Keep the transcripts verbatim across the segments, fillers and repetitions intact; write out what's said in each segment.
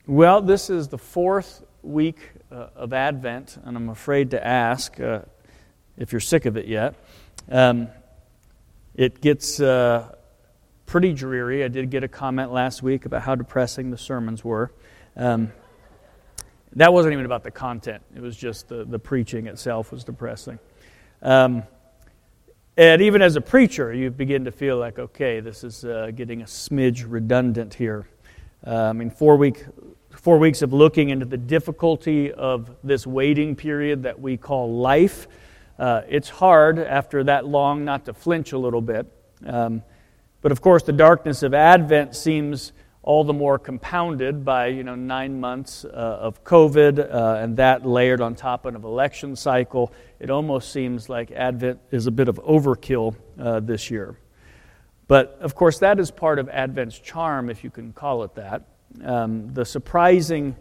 Well, this is the fourth week uh, of Advent, and I'm afraid to ask uh, if you're sick of it yet. Um, it gets uh, pretty dreary. I did get a comment last week about how depressing the sermons were. Um, that wasn't even about the content. It was just the, the preaching itself was depressing. Um, and even as a preacher, you begin to feel like, okay, this is uh, getting a smidge redundant here. Uh, I mean, four week, four weeks of looking into the difficulty of this waiting period that we call life. Uh, it's hard after that long not to flinch a little bit. Um, but of course, the darkness of Advent seems all the more compounded by, you know, nine months uh, of COVID uh, and that layered on top of an election cycle. It almost seems like Advent is a bit of overkill uh, this year. But, of course, that is part of Advent's charm, if you can call it that. Um, the surprising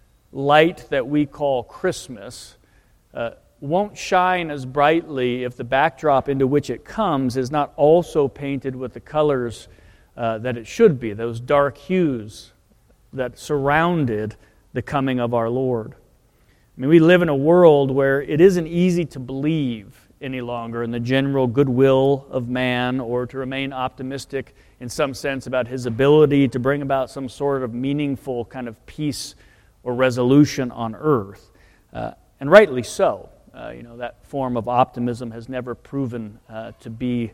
light that we call Christmas uh, won't shine as brightly if the backdrop into which it comes is not also painted with the colors uh, that it should be, those dark hues that surrounded the coming of our Lord. I mean, we live in a world where it isn't easy to believe any longer in the general goodwill of man, or to remain optimistic in some sense about his ability to bring about some sort of meaningful kind of peace or resolution on earth. Uh, and rightly so. Uh, you know, that form of optimism has never proven uh, to be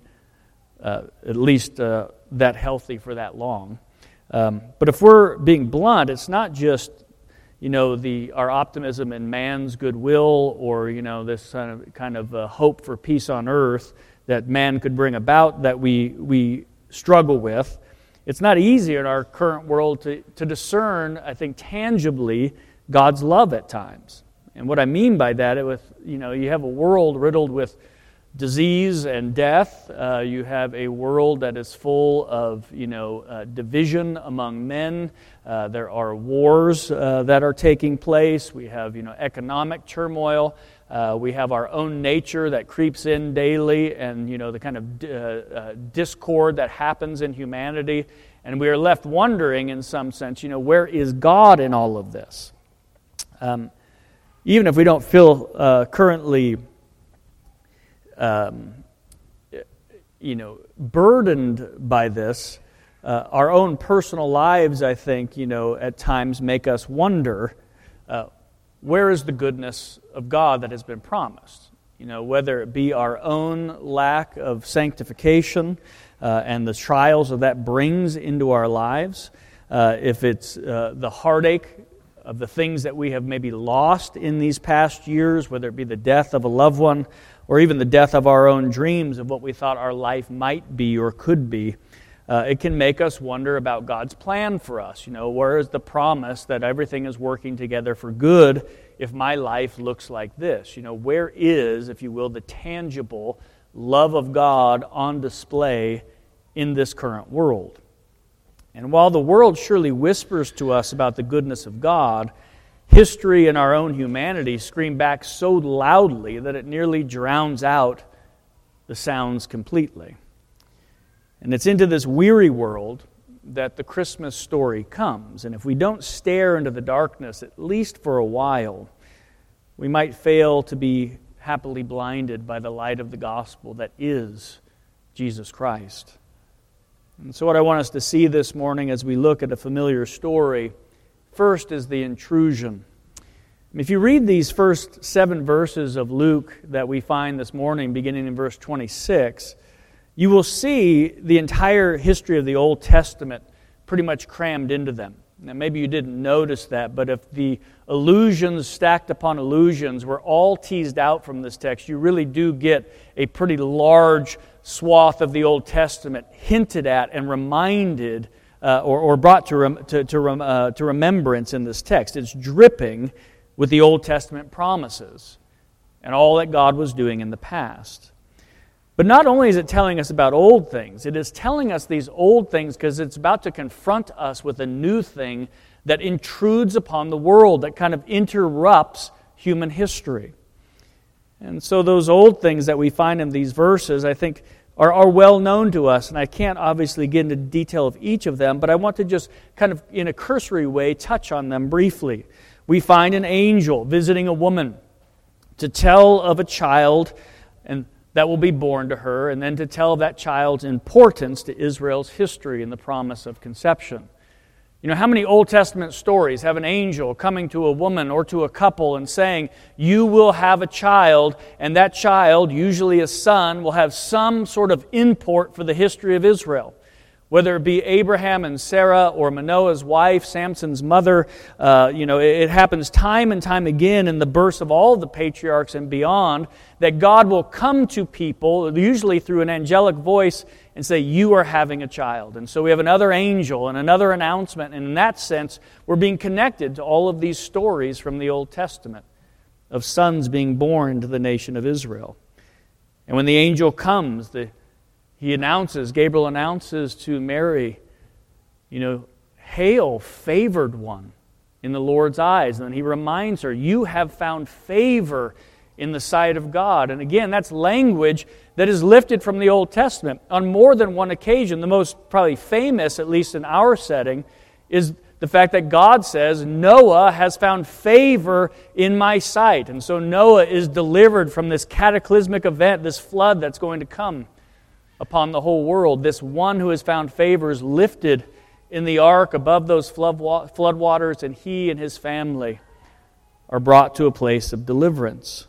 uh, at least uh, that healthy for that long. Um, but if we're being blunt, it's not just you know, the our optimism in man's goodwill, or, you know, this kind of, kind of uh, hope for peace on earth that man could bring about that we we struggle with. It's not easy in our current world to, to discern, I think, tangibly God's love at times. And what I mean by that, it with you know, you have a world riddled with disease and death. Uh, you have a world that is full of, you know, uh, division among men. Uh, there are wars uh, that are taking place. We have, you know, economic turmoil. Uh, we have our own nature that creeps in daily, and, you know, the kind of uh, uh, discord that happens in humanity. And we are left wondering, in some sense, you know, where is God in all of this? Um, even if we don't feel uh, currently Um, you know, burdened by this, uh, our own personal lives, I think, you know, at times make us wonder, uh, where is the goodness of God that has been promised? You know, whether it be our own lack of sanctification uh, and the trials that that brings into our lives, uh, if it's uh, the heartache of the things that we have maybe lost in these past years, whether it be the death of a loved one, or even the death of our own dreams of what we thought our life might be or could be, uh, it can make us wonder about God's plan for us. You know, where is the promise that everything is working together for good if my life looks like this? You know, where is, if you will, the tangible love of God on display in this current world? And while the world surely whispers to us about the goodness of God, history and our own humanity scream back so loudly that it nearly drowns out the sounds completely. And it's into this weary world that the Christmas story comes. And if we don't stare into the darkness, at least for a while, we might fail to be happily blinded by the light of the gospel that is Jesus Christ. And so what I want us to see this morning as we look at a familiar story, first is the intrusion. If you read these first seven verses of Luke that we find this morning, beginning in verse twenty-six, you will see the entire history of the Old Testament pretty much crammed into them. Now, maybe you didn't notice that, but if the allusions stacked upon allusions were all teased out from this text, you really do get a pretty large swath of the Old Testament hinted at and reminded Uh, or, or brought to rem, to to, rem, uh, to remembrance in this text. It's dripping with the Old Testament promises and all that God was doing in the past. But not only is it telling us about old things, it is telling us these old things because it's about to confront us with a new thing that intrudes upon the world, that kind of interrupts human history. And so those old things that we find in these verses, I think, are, are well known to us, and I can't obviously get into detail of each of them, but I want to just kind of, in a cursory way, touch on them briefly. We find an angel visiting a woman to tell of a child and that will be born to her, and then to tell of that child's importance to Israel's history and the promise of conception. You know, how many Old Testament stories have an angel coming to a woman or to a couple and saying, you will have a child, and that child, usually a son, will have some sort of import for the history of Israel? Whether it be Abraham and Sarah or Manoah's wife, Samson's mother, uh, you know, it, it happens time and time again in the births of all the patriarchs and beyond, that God will come to people, usually through an angelic voice, and say, you are having a child. And so we have another angel and another announcement, and in that sense, we're being connected to all of these stories from the Old Testament of sons being born to the nation of Israel. And when the angel comes, the He announces, Gabriel announces to Mary, you know, hail, favored one in the Lord's eyes. And then he reminds her, you have found favor in the sight of God. And again, that's language that is lifted from the Old Testament. On more than one occasion, the most probably famous, at least in our setting, is the fact that God says, Noah has found favor in my sight. And so Noah is delivered from this cataclysmic event, this flood that's going to come upon the whole world. This one who has found favor is lifted in the ark above those flood waters, and he and his family are brought to a place of deliverance.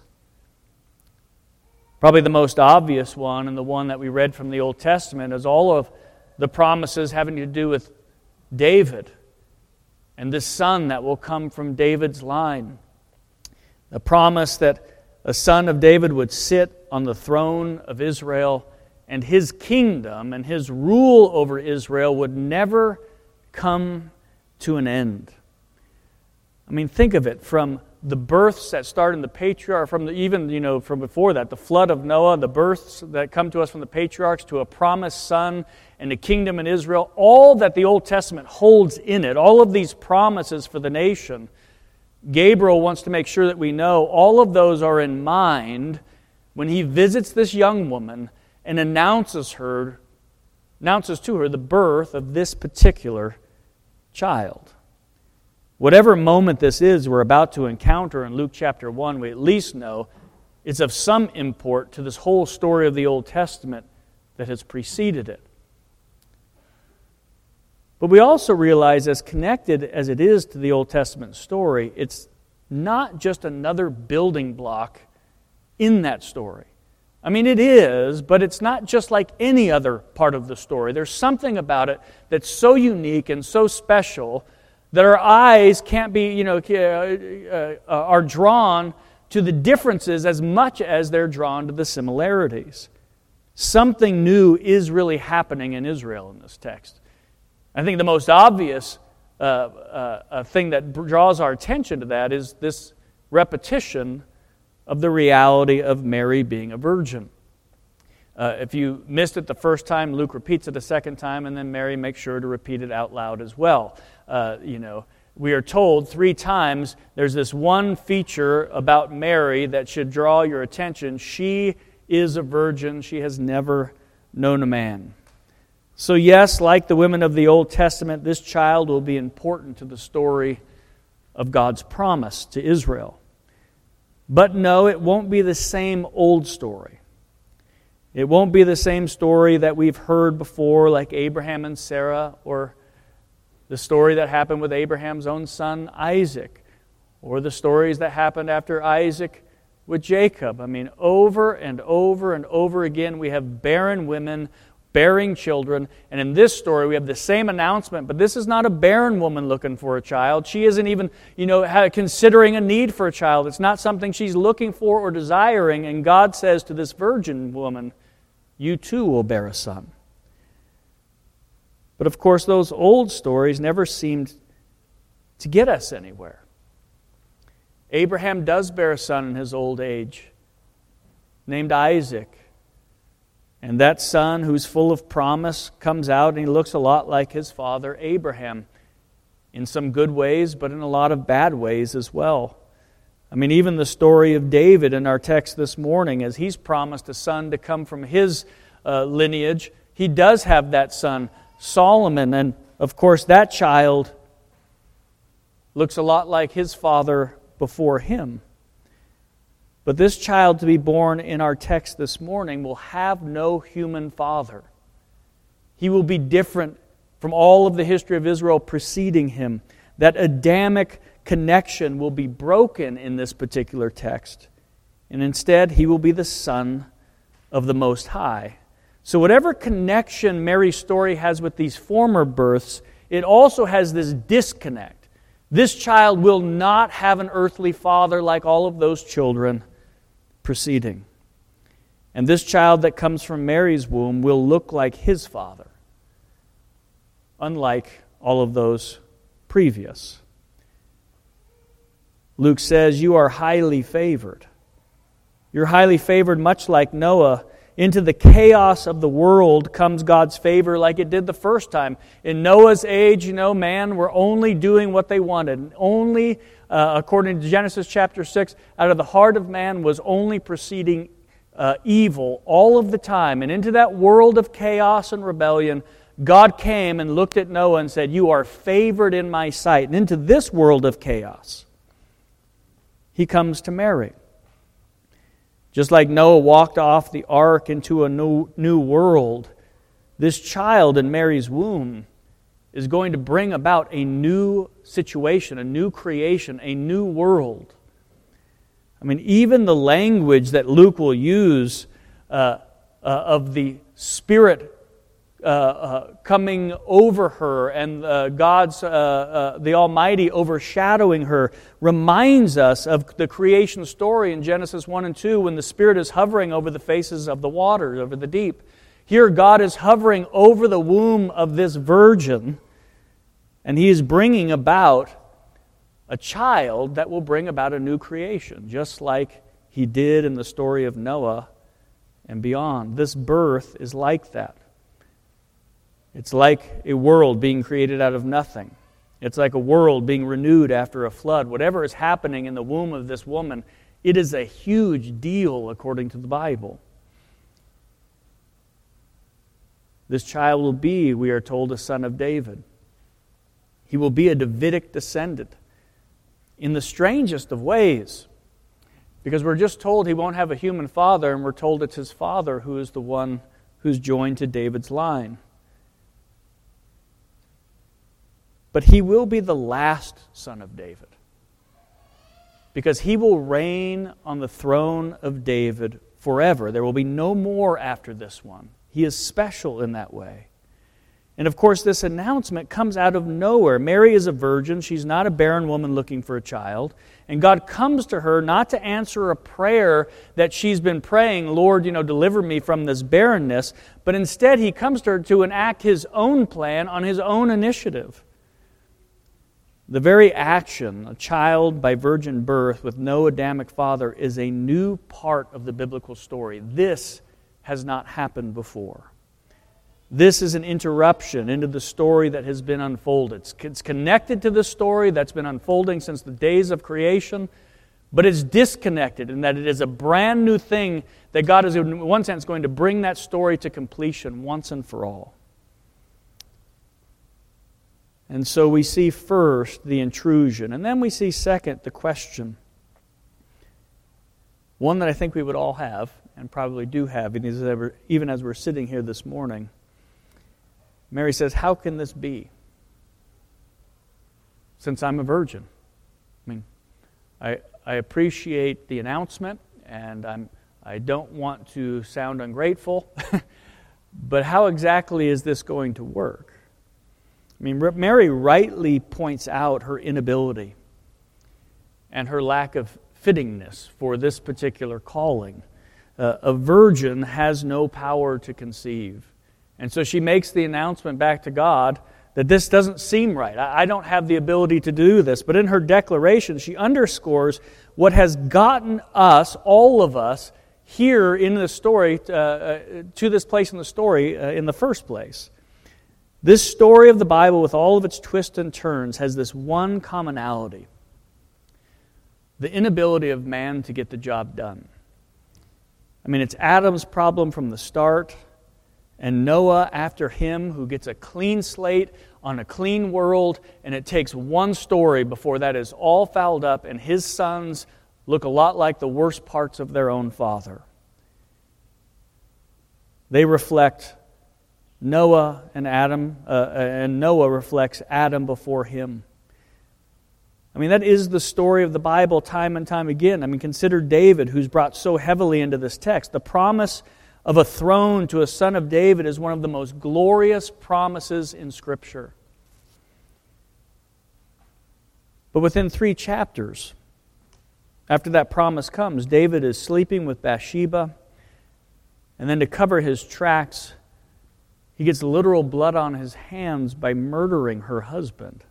Probably the most obvious one, and the one that we read from the Old Testament, is all of the promises having to do with David and the son that will come from David's line. The promise that a son of David would sit on the throne of Israel, and his kingdom and his rule over Israel would never come to an end. I mean, think of it, from the births that start in the patriarch, from the, even, you know, from before that, the flood of Noah, the births that come to us from the patriarchs, to a promised son and a kingdom in Israel, all that the Old Testament holds in it, all of these promises for the nation, Gabriel wants to make sure that we know all of those are in mind when he visits this young woman and announces her, announces to her the birth of this particular child. Whatever moment this is we're about to encounter in Luke chapter one, we at least know it's of some import to this whole story of the Old Testament that has preceded it. But we also realize, as connected as it is to the Old Testament story, it's not just another building block in that story. I mean, it is, but it's not just like any other part of the story. There's something about it that's so unique and so special that our eyes can't be, you know, uh, uh, are drawn to the differences as much as they're drawn to the similarities. Something new is really happening in Israel in this text. I think the most obvious uh, uh, uh, thing that draws our attention to that is this repetition of the reality of Mary being a virgin. Uh, if you missed it the first time, Luke repeats it a second time, and then Mary makes sure to repeat it out loud as well. Uh, you know, we are told three times there's this one feature about Mary that should draw your attention. She is a virgin. She has never known a man. So yes, like the women of the Old Testament, this child will be important to the story of God's promise to Israel. But no, it won't be the same old story. It won't be the same story that we've heard before, like Abraham and Sarah, or the story that happened with Abraham's own son, Isaac, or the stories that happened after Isaac with Jacob. I mean, over and over and over again, we have barren women bearing children, and in this story, we have the same announcement, but this is not a barren woman looking for a child. She isn't even, you know, considering a need for a child. It's not something she's looking for or desiring, and God says to this virgin woman, you too will bear a son. But of course, those old stories never seemed to get us anywhere. Abraham does bear a son in his old age, named Isaac. And that son, who's full of promise, comes out and he looks a lot like his father, Abraham, in some good ways, but in a lot of bad ways as well. I mean, even the story of David in our text this morning, as he's promised a son to come from his uh, lineage, he does have that son, Solomon. And of course, that child looks a lot like his father before him. But this child to be born in our text this morning will have no human father. He will be different from all of the history of Israel preceding him. That Adamic connection will be broken in this particular text. And instead, he will be the Son of the Most High. So whatever connection Mary's story has with these former births, it also has this disconnect. This child will not have an earthly father like all of those children preceding. And this child that comes from Mary's womb will look like his father, unlike all of those previous. Luke says, "You are highly favored." You're highly favored, much like Noah. Into the chaos of the world comes God's favor like it did the first time. In Noah's age, you know, man were only doing what they wanted. And only, uh, according to Genesis chapter six, out of the heart of man was only proceeding uh, evil all of the time. And into that world of chaos and rebellion, God came and looked at Noah and said, "You are favored in my sight." And into this world of chaos, He comes to Mary. Just like Noah walked off the ark into a new, new world, this child in Mary's womb is going to bring about a new situation, a new creation, a new world. I mean, even the language that Luke will use uh, uh, of the Spirit uh, uh, coming over her and uh, God's, uh, uh, the Almighty overshadowing her reminds us of the creation story in Genesis one and two when the Spirit is hovering over the faces of the waters, over the deep. Here God is hovering over the womb of this virgin, and He is bringing about a child that will bring about a new creation, just like He did in the story of Noah and beyond. This birth is like that. It's like a world being created out of nothing. It's like a world being renewed after a flood. Whatever is happening in the womb of this woman, it is a huge deal according to the Bible. This child will be, we are told, a son of David. He will be a Davidic descendant in the strangest of ways, because we're just told he won't have a human father, and we're told it's his father who is the one who's joined to David's line. But he will be the last son of David, because he will reign on the throne of David forever. There will be no more after this one. He is special in that way. And of course, this announcement comes out of nowhere. Mary is a virgin. She's not a barren woman looking for a child. And God comes to her not to answer a prayer that she's been praying, "Lord, you know, deliver me from this barrenness," but instead He comes to her to enact His own plan on His own initiative. The very action, a child by virgin birth with no Adamic father, is a new part of the biblical story. This has not happened before. This is an interruption into the story that has been unfolded. It's connected to the story that's been unfolding since the days of creation, but it's disconnected in that it is a brand new thing that God is, in one sense, going to bring that story to completion once and for all. And so we see first the intrusion, and then we see second the question. One that I think we would all have, and probably do have, even as we're sitting here this morning. Mary says, "How can this be? Since I'm a virgin." I mean, I I appreciate the announcement, and I'm I don't want to sound ungrateful, but how exactly is this going to work? I mean, Mary rightly points out her inability and her lack of fittingness for this particular calling. Uh, a virgin has no power to conceive. And so she makes the announcement back to God that this doesn't seem right. I, I don't have the ability to do this. But in her declaration, she underscores what has gotten us, all of us, here in the story, uh, uh, to this place in the story uh, in the first place. This story of the Bible, with all of its twists and turns, has this one commonality: the inability of man to get the job done. I mean, it's Adam's problem from the start. and Noah after him, who gets a clean slate on a clean world, and it takes one story before that is all fouled up, and his sons look a lot like the worst parts of their own father. They reflect Noah and Adam, uh, and Noah reflects Adam before him. I mean, that is the story of the Bible time and time again. I mean, consider David, who's brought so heavily into this text. The promise of a throne to a son of David is one of the most glorious promises in Scripture. But within three chapters, after that promise comes, David is sleeping with Bathsheba, and then to cover his tracks, he gets literal blood on his hands by murdering her husband.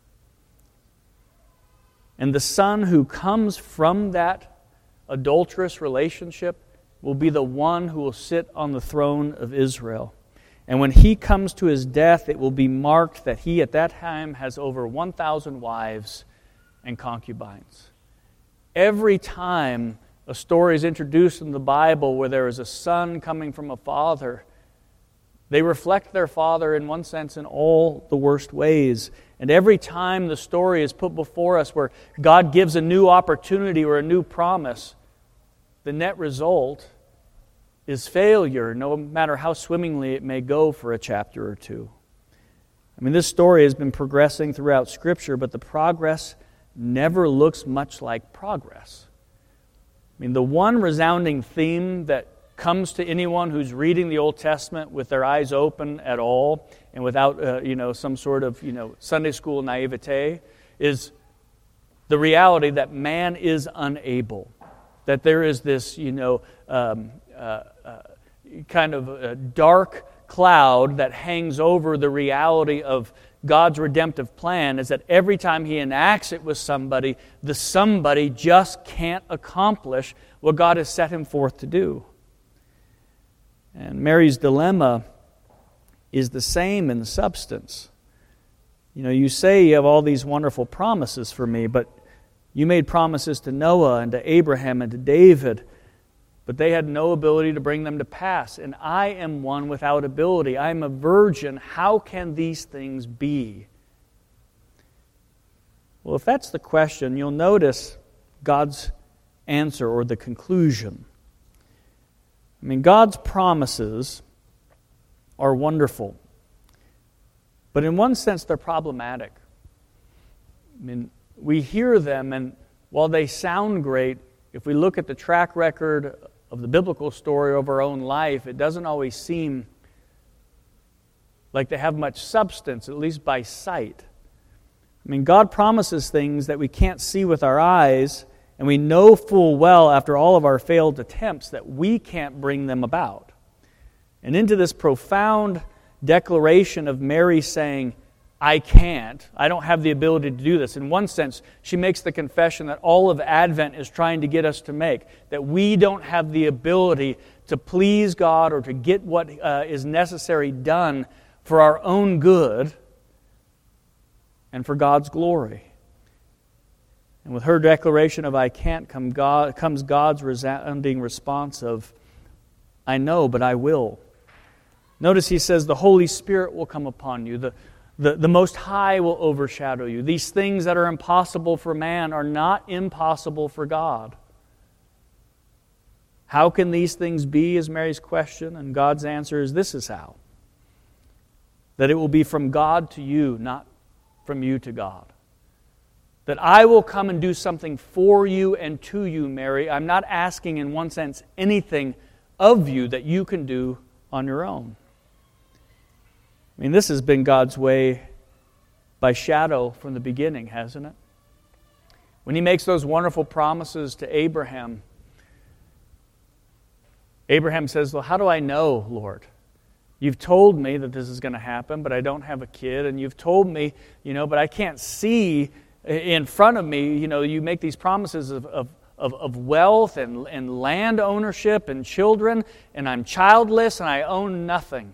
And the son who comes from that adulterous relationship will be the one who will sit on the throne of Israel. And when he comes to his death, it will be marked that he at that time has over one thousand wives and concubines. Every time a story is introduced in the Bible where there is a son coming from a father, they reflect their father in one sense in all the worst ways. And every time the story is put before us where God gives a new opportunity or a new promise, the net result is failure, no matter how swimmingly it may go for a chapter or two. I mean, this story has been progressing throughout Scripture, but the progress never looks much like progress. I mean, the one resounding theme that comes to anyone who's reading the Old Testament with their eyes open at all and without, uh, you know, some sort of, you know, Sunday school naivete is the reality that man is unable. That there is this, you know, um, uh, uh, kind of a dark cloud that hangs over the reality of God's redemptive plan, is that every time He enacts it with somebody, the somebody just can't accomplish what God has set him forth to do. And Mary's dilemma is the same in substance. You know, you say you have all these wonderful promises for me, but you made promises to Noah and to Abraham and to David, but they had no ability to bring them to pass. And I am one without ability. I am a virgin. How can these things be? Well, if that's the question, you'll notice God's answer or the conclusion. I mean, God's promises are wonderful, but in one sense they're problematic. I mean, we hear them, and while they sound great, if we look at the track record of the biblical story of our own life, it doesn't always seem like they have much substance, at least by sight. I mean, God promises things that we can't see with our eyes, and we know full well after all of our failed attempts that we can't bring them about. And into this profound declaration of Mary saying, I can't, I don't have the ability to do this. In one sense, she makes the confession that all of Advent is trying to get us to make, that we don't have the ability to please God or to get what uh, is necessary done for our own good and for God's glory. And with her declaration of I can't come God, comes God's resounding response of, I know, but I will. Notice he says the Holy Spirit will come upon you. The, the, the Most High will overshadow you. These things that are impossible for man are not impossible for God. How can these things be, is Mary's question, and God's answer is this is how. That it will be from God to you, not from you to God. That I will come and do something for you and to you, Mary. I'm not asking, in one sense, anything of you that you can do on your own. I mean, this has been God's way by shadow from the beginning, hasn't it? When He makes those wonderful promises to Abraham, Abraham says, well, how do I know, Lord? You've told me that this is going to happen, but I don't have a kid. And you've told me, you know, but I can't see in front of me. You know, you make these promises of, of, of, of wealth and, and land ownership and children, and I'm childless and I own nothing.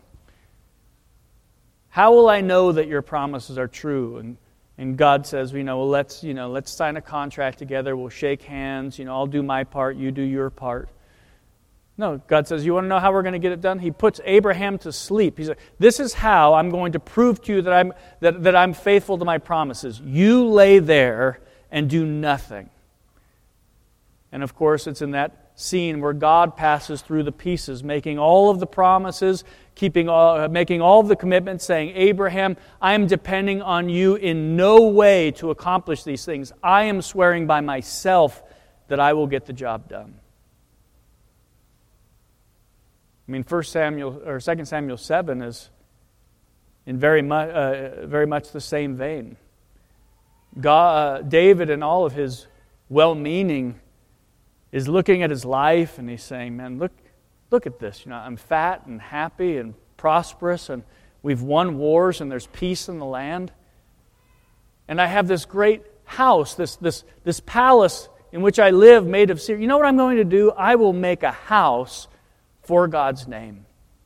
How will I know that your promises are true? And and God says, you know, well, let's you know, let's sign a contract together. We'll shake hands. You know, I'll do my part. You do your part. No, God says, you want to know how we're going to get it done? He puts Abraham to sleep. He's like, this is how I'm going to prove to you that I'm, that, that I'm faithful to my promises. You lay there and do nothing. And of course, it's in that scene where God passes through the pieces, making all of the promises, keeping all, making all of the commitments, saying, Abraham, I am depending on you in no way to accomplish these things. I am swearing by myself that I will get the job done. I mean, First Samuel or Second Samuel seven is in very much, uh, very much the same vein. God, uh, David, in all of his well-meaning, is looking at his life and he's saying, "Man, look, look at this. You know, I'm fat and happy and prosperous, and we've won wars, and there's peace in the land. And I have this great house, this this this palace in which I live, made of cedar. You know what I'm going to do? I will make a house for God's name."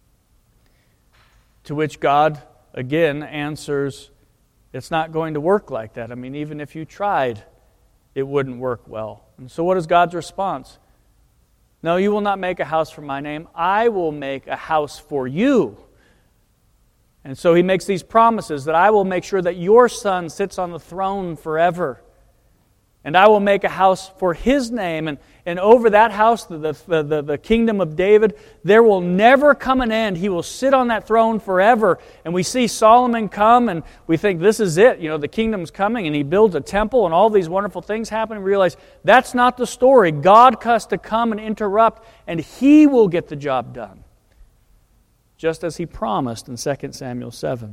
To which God, again, answers, it's not going to work like that. I mean, even if you tried, it wouldn't work well. And so what is God's response? No, you will not make a house for my name. I will make a house for you. And so he makes these promises that I will make sure that your son sits on the throne forever. And I will make a house for his name. And, and over that house, the, the, the, the kingdom of David, there will never come an end. He will sit on that throne forever. And we see Solomon come and we think this is it. You know, the kingdom's coming, and he builds a temple and all these wonderful things happen. And we realize that's not the story. God has to come and interrupt, and he will get the job done. Just as he promised in Second Samuel seven.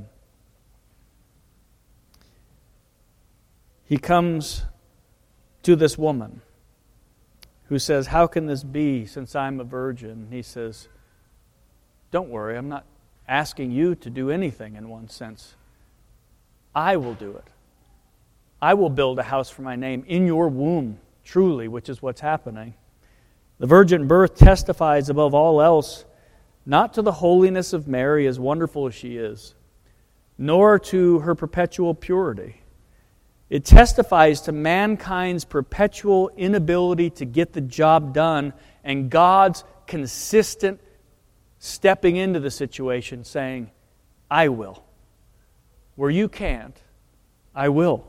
He comes to this woman who says, how can this be since I'm a virgin? He says, don't worry, I'm not asking you to do anything in one sense. I will do it. I will build a house for my name in your womb, truly, which is what's happening. The virgin birth testifies above all else not to the holiness of Mary, as wonderful as she is, nor to her perpetual purity. It testifies to mankind's perpetual inability to get the job done and God's consistent stepping into the situation saying, I will. Where you can't, I will.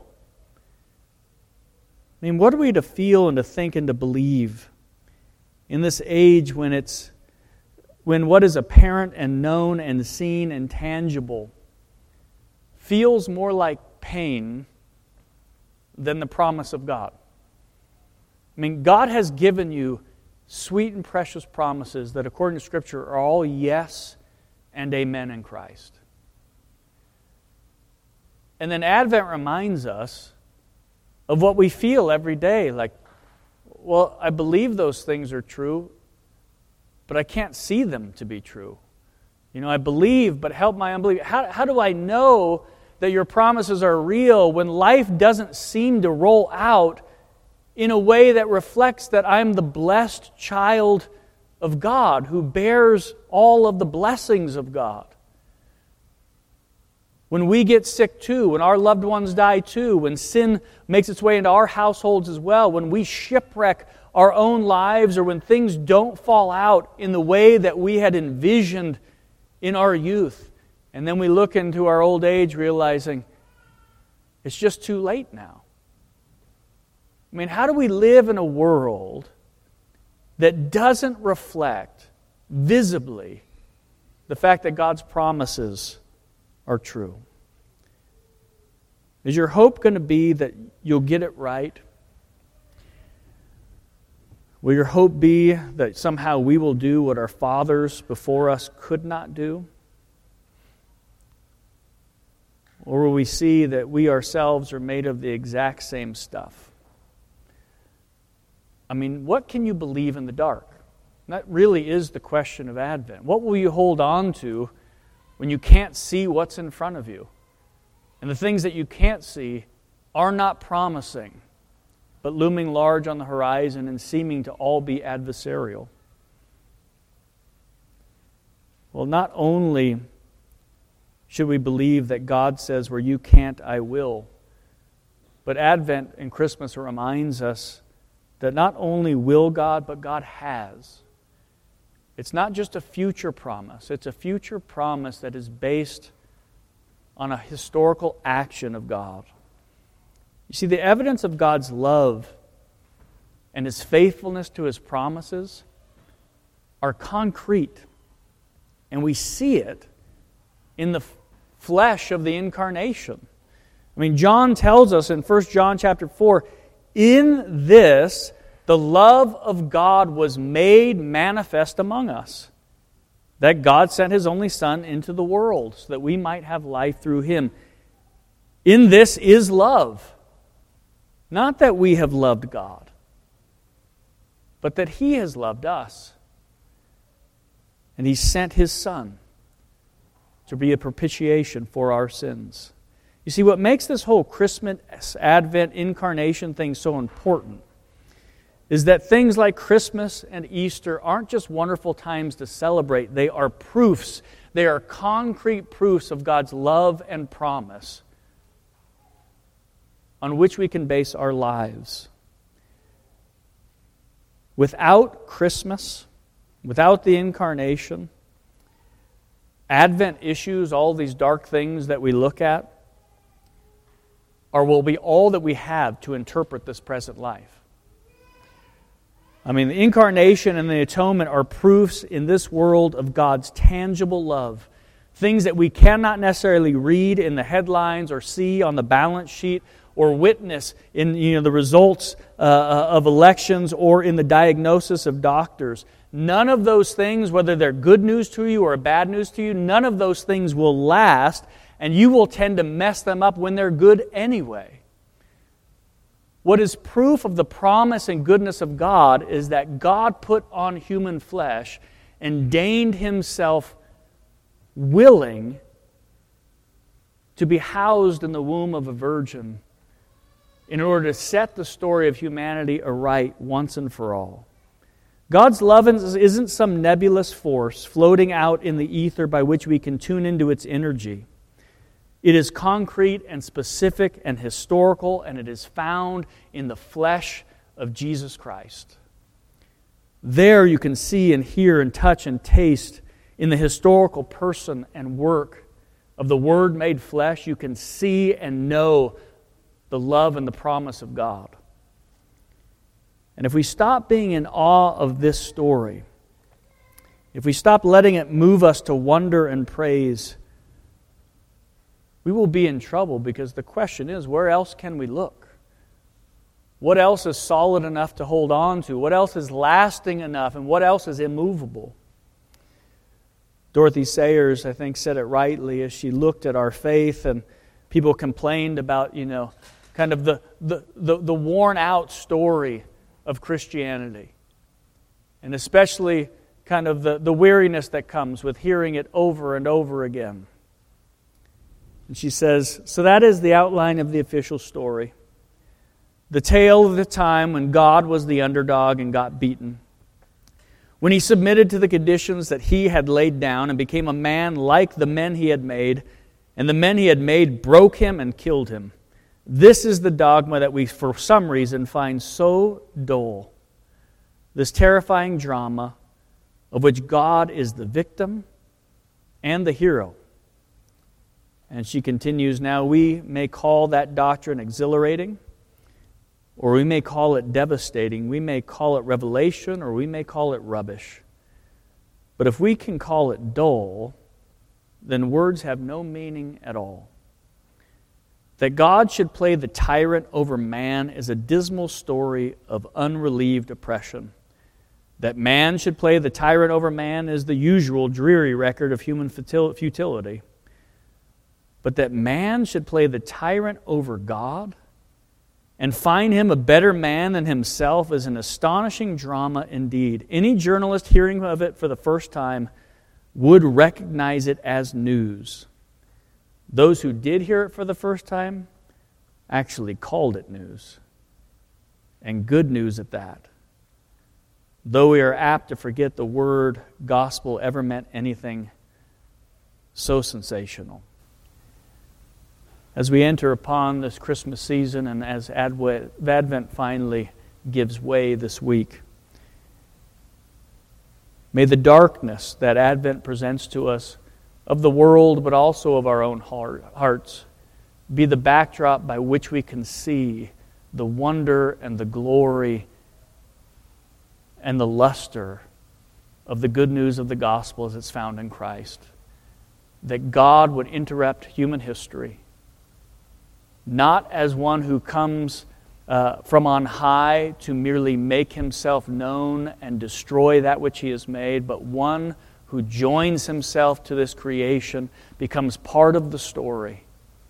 I mean, what are we to feel and to think and to believe in this age when it's when what is apparent and known and seen and tangible feels more like pain than the promise of God? I mean, God has given you sweet and precious promises that, according to Scripture, are all yes and amen in Christ. And then Advent reminds us of what we feel every day. Like, well, I believe those things are true, but I can't see them to be true. You know, I believe, but help my unbelief. How, how do I know that your promises are real when life doesn't seem to roll out in a way that reflects that I'm the blessed child of God who bears all of the blessings of God? When we get sick too, when our loved ones die too, when sin makes its way into our households as well, when we shipwreck our own lives, or when things don't fall out in the way that we had envisioned in our youth, and then we look into our old age realizing it's just too late now. I mean, how do we live in a world that doesn't reflect visibly the fact that God's promises are true? Is your hope going to be that you'll get it right? Will your hope be that somehow we will do what our fathers before us could not do? Or will we see that we ourselves are made of the exact same stuff? I mean, what can you believe in the dark? That really is the question of Advent. What will you hold on to when you can't see what's in front of you? And the things that you can't see are not promising, but looming large on the horizon and seeming to all be adversarial. Well, not only should we believe that God says, where you can't, I will, but Advent and Christmas reminds us that not only will God, but God has. It's not just a future promise. It's a future promise that is based on a historical action of God. You see, the evidence of God's love and His faithfulness to His promises are concrete. And we see it in the flesh of the incarnation. I mean, John tells us in First John chapter four, in this the love of God was made manifest among us, that God sent His only Son into the world so that we might have life through Him. In this is love. Not that we have loved God, but that He has loved us. And He sent His Son to be a propitiation for our sins. You see, what makes this whole Christmas, Advent, incarnation thing so important is that things like Christmas and Easter aren't just wonderful times to celebrate. They are proofs. They are concrete proofs of God's love and promise on which we can base our lives. Without Christmas, without the incarnation, Advent issues, all these dark things that we look at, or will be all that we have to interpret this present life. I mean, the incarnation and the atonement are proofs in this world of God's tangible love. Things that we cannot necessarily read in the headlines or see on the balance sheet or witness in you know, the results uh, of elections or in the diagnosis of doctors. None of those things, whether they're good news to you or bad news to you, none of those things will last, and you will tend to mess them up when they're good anyway. What is proof of the promise and goodness of God is that God put on human flesh and deigned Himself willing to be housed in the womb of a virgin in order to set the story of humanity aright once and for all. God's love isn't some nebulous force floating out in the ether by which we can tune into its energy. It is concrete and specific and historical, and it is found in the flesh of Jesus Christ. There you can see and hear and touch and taste in the historical person and work of the Word made flesh. You can see and know the love and the promise of God. And if we stop being in awe of this story, if we stop letting it move us to wonder and praise, we will be in trouble, because the question is, where else can we look? What else is solid enough to hold on to? What else is lasting enough? And what else is immovable? Dorothy Sayers, I think, said it rightly as she looked at our faith, and people complained about, you know, kind of the, the, the, the worn-out story of Christianity. And especially kind of the, the weariness that comes with hearing it over and over again. And she says, so that is the outline of the official story. The tale of the time when God was the underdog and got beaten. When He submitted to the conditions that He had laid down and became a man like the men He had made, and the men He had made broke Him and killed Him. This is the dogma that we, for some reason, find so dull. This terrifying drama of which God is the victim and the hero. And she continues, now we may call that doctrine exhilarating, or we may call it devastating. We may call it revelation, or we may call it rubbish. But if we can call it dull, then words have no meaning at all. That God should play the tyrant over man is a dismal story of unrelieved oppression. That man should play the tyrant over man is the usual dreary record of human futility. But that man should play the tyrant over God and find Him a better man than himself is an astonishing drama indeed. Any journalist hearing of it for the first time would recognize it as news. Those who did hear it for the first time actually called it news. And good news at that. Though we are apt to forget the word gospel ever meant anything so sensational. As we enter upon this Christmas season and as Advent finally gives way this week, May the darkness that Advent presents to us of the world, but also of our own heart, hearts, be the backdrop by which we can see the wonder and the glory and the luster of the good news of the gospel as it's found in Christ. That God would interrupt human history, not as one who comes uh, from on high to merely make himself known and destroy that which he has made, but one who joins himself to this creation, becomes part of the story,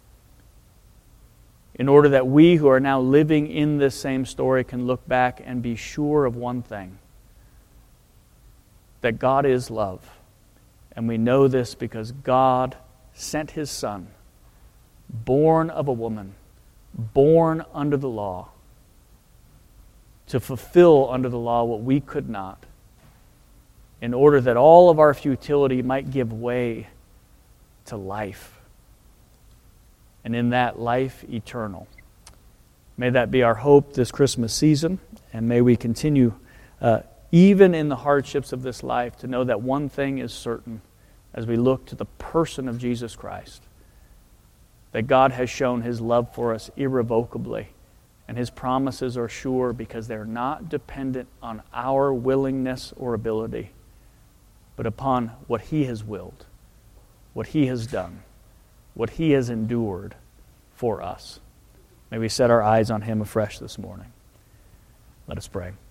in order that we who are now living in this same story can look back and be sure of one thing, that God is love. And we know this because God sent His Son, born of a woman, born under the law, to fulfill under the law what we could not, in order that all of our futility might give way to life. And in that, life eternal. May that be our hope this Christmas season, and may we continue, uh, even in the hardships of this life, to know that one thing is certain as we look to the person of Jesus Christ, that God has shown His love for us irrevocably, and His promises are sure because they're not dependent on our willingness or ability, but upon what He has willed, what He has done, what He has endured for us. May we set our eyes on Him afresh this morning. Let us pray.